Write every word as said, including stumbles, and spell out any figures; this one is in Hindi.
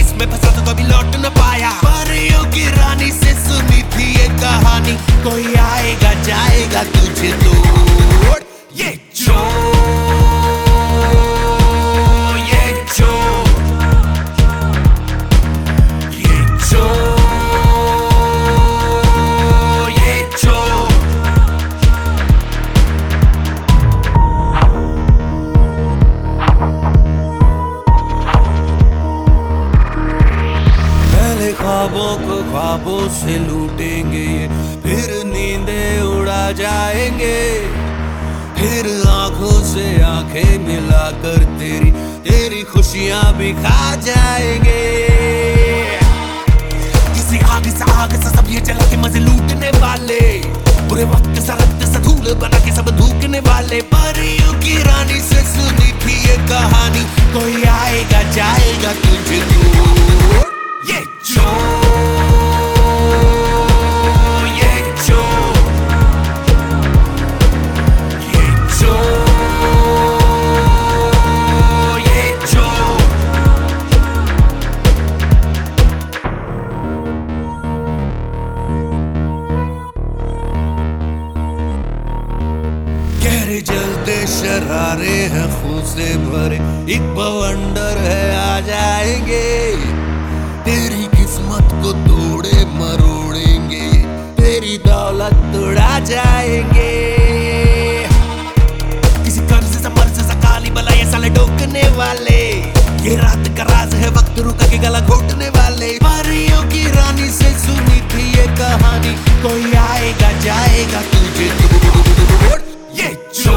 इसमें फंसा तो कभी लौट न पाया। परियों की रानी से सुनी थी ये कहानी, कोई आएगा जाएगा तुझे तोड़। ये चोर ख्वाबों को ख्वाबों से लूटेंगे ये, फिर नींदें उड़ा जाएंगे, फिर आंखों से आंखें मिलाकर तेरी तेरी खुशियां भी खा जाएंगे। किसी आग से आग से सब ये जला के मजे लूटने वाले, बुरे वक्त सा रक्त सा धूल बना के सब धूकने वाले। परियों की रानी से सुनी थी ये कहानी, कोई आएगा जाएगा तुझे तोड़। ये चोर ये चोर ये चोर ये चोर। गहरे जलते शरारे हैं खून से भरे, एक बवंडर है आ जाएंगे, तेरी किस्मत को तोड़े मरोड़ेंगे, तेरी दौलत उड़ा जाएंगे। किसी कर्ज से मर्ज से काली बला ये साले डोकने वाले, ये रात का राज है वक्त रुका के गला घोटने वाले। परियों की रानी से सुनी थी ये कहानी, कोई आएगा जाएगा तुझे तोड़। ये